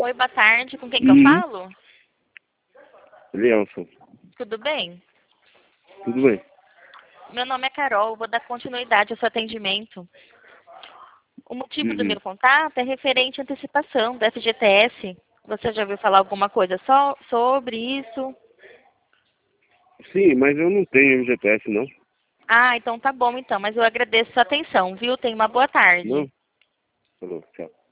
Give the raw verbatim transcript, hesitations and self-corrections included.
Oi, boa tarde. Com quem que eu Uhum. falo? Elielson, Tudo bem? tudo bem? Meu nome é Carol, vou dar continuidade ao seu atendimento. O motivo do Uhum. meu contato é referente à antecipação do F G T S. Você já ouviu falar alguma coisa só sobre isso? Sim, mas eu não tenho M G T S, não. Ah, então tá bom então, mas eu agradeço a sua atenção, viu? Tenha uma boa tarde. Não? Falou, tchau.